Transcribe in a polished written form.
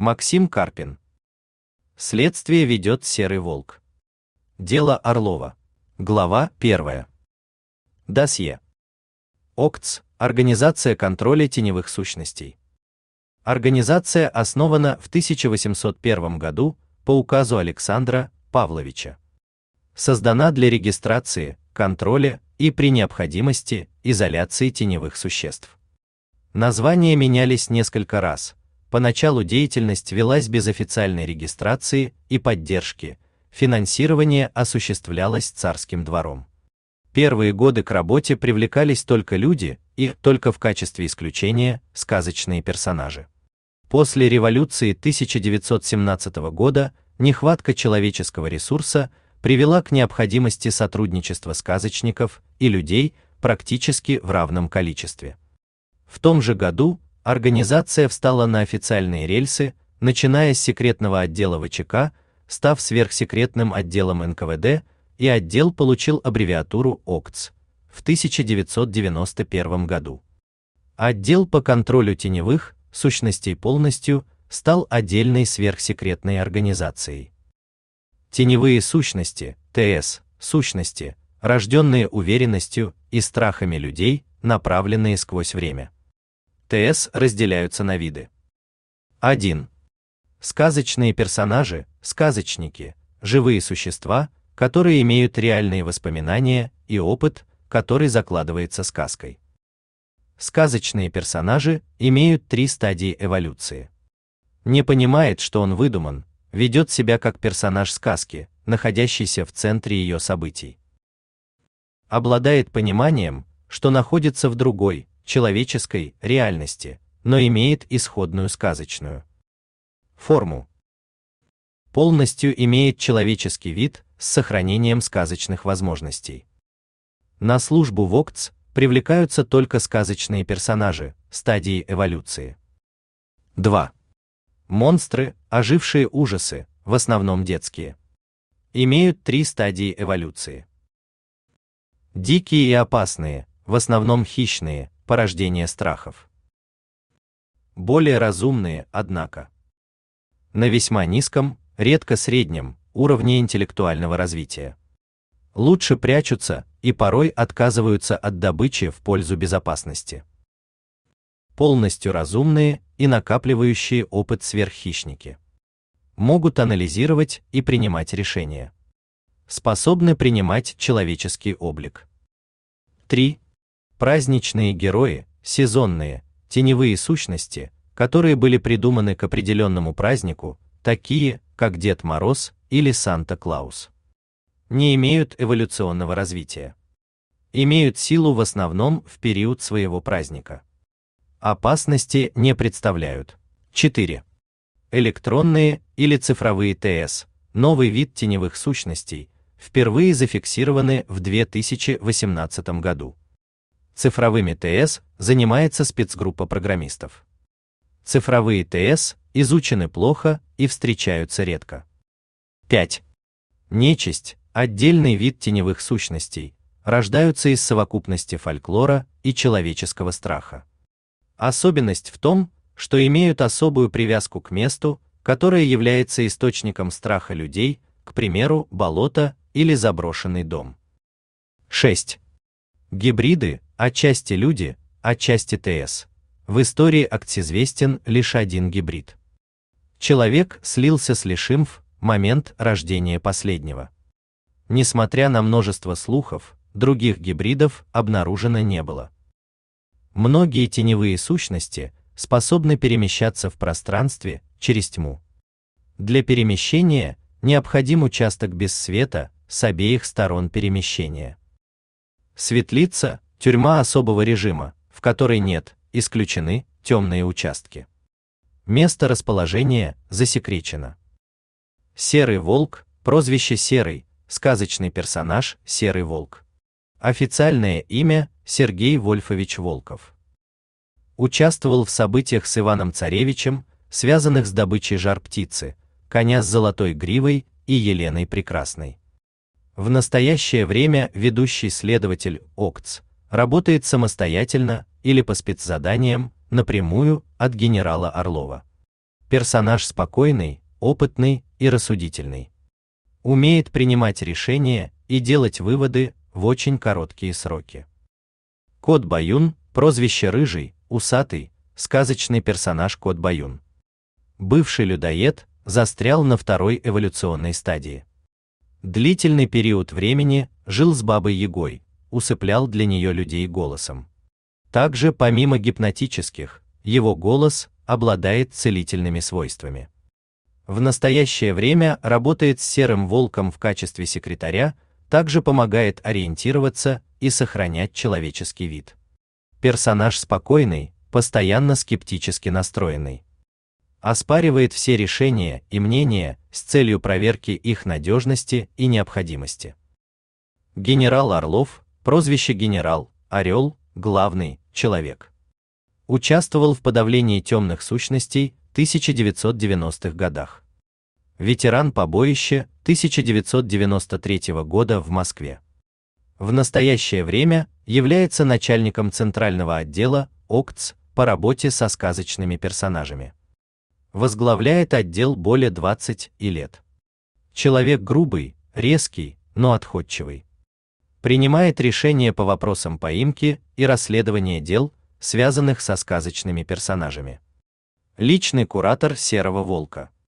Максим Карпин. Следствие ведет Серый волк. Дело Орлова. Глава 1. Досье. ОКТС – Организация контроля теневых сущностей. Организация основана в 1801 году по указу Александра Павловича. Создана для регистрации, контроля и, при необходимости, изоляции теневых существ. Названия менялись несколько раз. Поначалу деятельность велась без официальной регистрации и поддержки, финансирование осуществлялось царским двором. Первые годы к работе привлекались только люди и, только в качестве исключения, сказочные персонажи. После революции 1917 года нехватка человеческого ресурса привела к необходимости сотрудничества сказочников и людей практически в равном количестве. В том же году организация встала на официальные рельсы, начиная с секретного отдела ВЧК, став сверхсекретным отделом НКВД, и отдел получил аббревиатуру ОКТС в 1991 году. Отдел по контролю теневых сущностей полностью стал отдельной сверхсекретной организацией. Теневые сущности, ТС, сущности, рожденные уверенностью и страхами людей, направленные сквозь время. ТС разделяются на виды. 1. Сказочные персонажи, сказочники, живые существа, которые имеют реальные воспоминания и опыт, который закладывается сказкой. Сказочные персонажи имеют 3 стадии эволюции. Не понимает, что он выдуман, ведет себя как персонаж сказки, находящийся в центре ее событий. Обладает пониманием, что находится в другой, человеческой реальности, но имеет исходную сказочную форму. Полностью имеет человеческий вид с сохранением сказочных возможностей. На службу в ОКТС привлекаются только сказочные персонажи стадии эволюции. 2. Монстры, ожившие ужасы, в основном детские. Имеют 3 стадии эволюции. Дикие и опасные, в основном хищные, порождение страхов. Более разумные, однако, на весьма низком, редко среднем, уровне интеллектуального развития. Лучше прячутся и порой отказываются от добычи в пользу безопасности. Полностью разумные и накапливающие опыт сверххищники. Могут анализировать и принимать решения. Способны принимать человеческий облик. 3. Праздничные герои, сезонные, теневые сущности, которые были придуманы к определенному празднику, такие, как Дед Мороз или Санта-Клаус. Не имеют эволюционного развития. Имеют силу в основном в период своего праздника. Опасности не представляют. 4. Электронные или цифровые ТС, новый вид теневых сущностей, впервые зафиксированы в 2018 году. Цифровыми ТС занимается спецгруппа программистов. Цифровые ТС изучены плохо и встречаются редко. 5. Нечисть, отдельный вид теневых сущностей, рождаются из совокупности фольклора и человеческого страха. Особенность в том, что имеют особую привязку к месту, которое является источником страха людей, к примеру, болото или заброшенный дом. 6. Гибриды, отчасти люди, отчасти ТС. В истории ОКТС известен лишь один гибрид. Человек слился с Лешим в момент рождения последнего. Несмотря на множество слухов, других гибридов обнаружено не было. Многие теневые сущности способны перемещаться в пространстве через тьму. Для перемещения необходим участок без света с обеих сторон перемещения. Светлица – тюрьма особого режима, в которой нет, исключены, темные участки. Место расположения засекречено. Серый волк, прозвище Серый, сказочный персонаж Серый волк. Официальное имя – Сергей Вольфович Волков. Участвовал в событиях с Иваном Царевичем, связанных с добычей жар-птицы, коня с золотой гривой и Еленой Прекрасной. В настоящее время ведущий следователь ОКТС работает самостоятельно или по спецзаданиям напрямую от генерала Орлова. Персонаж спокойный, опытный и рассудительный. Умеет принимать решения и делать выводы в очень короткие сроки. Кот Баюн, прозвище Рыжий, усатый, сказочный персонаж Кот Баюн. Бывший людоед, застрял на второй эволюционной стадии. Длительный период времени жил с Бабой Ягой, усыплял для нее людей голосом. Также, помимо гипнотических, его голос обладает целительными свойствами. В настоящее время работает с Серым Волком в качестве секретаря, также помогает ориентироваться и сохранять человеческий вид. Персонаж спокойный, постоянно скептически настроенный. Оспаривает все решения и мнения с целью проверки их надежности и необходимости. Генерал Орлов, прозвище Генерал, Орел, главный, человек. Участвовал в подавлении темных сущностей в 1990-х годах. Ветеран побоища 1993 года в Москве. В настоящее время является начальником центрального отдела ОКЦ по работе со сказочными персонажами. Возглавляет отдел более 20 лет. Человек грубый, резкий, но отходчивый. Принимает решения по вопросам поимки и расследования дел, связанных со сказочными персонажами. Личный куратор Серого Волка.